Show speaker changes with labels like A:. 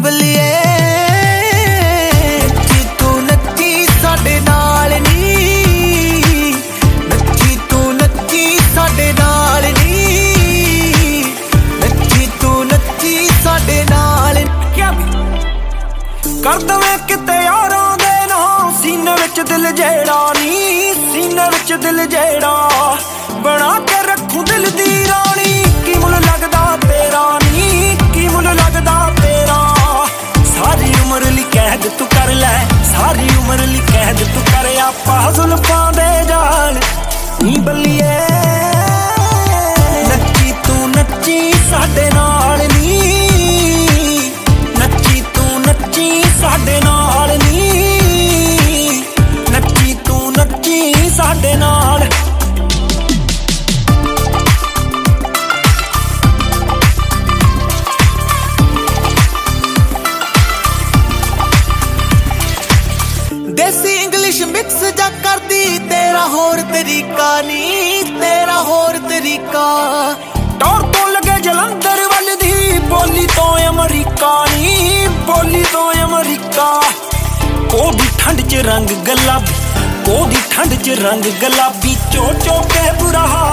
A: ਬੱਲੀਏ ਨੱਚੀ ਤੂੰ ਨੱਚੀ ਸਾਡੇ ਨਾਲ ਨੀ, ਨੱਚੀ ਤੂੰ ਨੱਚੀ ਸਾਡੇ ਨਾਲ ਨੀ, ਨੱਚੀ ਤੂੰ ਨੱਚੀ ਸਾਡੇ ਨਾਲ। ਕਰ ਦਵੇਂ ਕਿਤੇ ਯਾਰਾਂ ਦੇ ਨਾਂ ਸੀਨੇ ਵਿੱਚ ਦਿਲ ਜਿਹੜਾ ਨੀ, ਸੀਨੇ ਵਿੱਚ ਦਿਲ ਜਿਹੜਾ ਬਣਾ ਕੇ ਰੱਖੂ ਦਿਲ ਦੀ ਰਾਣੀ। ਕੀ ਮੁੱਲ ਲੱਗਦਾ ਤੇਰਾ ਨੀ, ਕੀ ਮੁੱਲ ਲੱਗਦਾ ਤੇਰਾ, ਸਾਰੀ ਉਮਰ ਲਈ ਕੈਦ ਤੂੰ ਕਰ ਲੈ, ਸਾਰੀ ਉਮਰ ਲਈ ਕੈਦ ਤੂੰ ਕਰ ਆਪਾਂ ਜ਼ੁਲਫਾਂ ਦੇ ਜਾਲ ਨੀ ਬੱਲੀਏ ਨੱਚੀ ਤੂੰ ਨੱਚੀ ਸਾਡੇ ਨਾਲ ਨੀ, ਨੱਚੀ ਤੂੰ ਨੱਚੀ ਸਾਡੇ ਨਾਲ ਨੀ, ਨੱਚੀ ਤੂੰ ਨੱਚੀ ਸਾਡੇ ਨਾਲ। ਦੇਸੀ ਇੰਗਲਿਸ਼ ਮਿਕਸ ਜਾ ਕਰਦੀ ਤੇਰਾ ਹੋਰ ਤਰੀਕਾ ਨੀ, ਤੇਰਾ ਹੋਰ ਤਰੀਕਾ। ਟੌਰ ਤੋਂ ਲੱਗੇ ਜਲੰਧਰ ਵੱਲ ਦੀ ਬੋਲੀ ਤੋਂ ਅਮਰੀਕਾ ਨੀ, ਬੋਲੀ ਤੋਂ ਅਮਰੀਕਾ। ਕੋਦੀ ਠੰਡ ਚ ਰੰਗ ਗੁਲਾਬੀ, ਕੋਦੀ ਠੰਡ ਚ ਰੰਗ ਗੁਲਾਬੀ, ਚੋ ਚੋ ਕੇ ਬੁਰਾ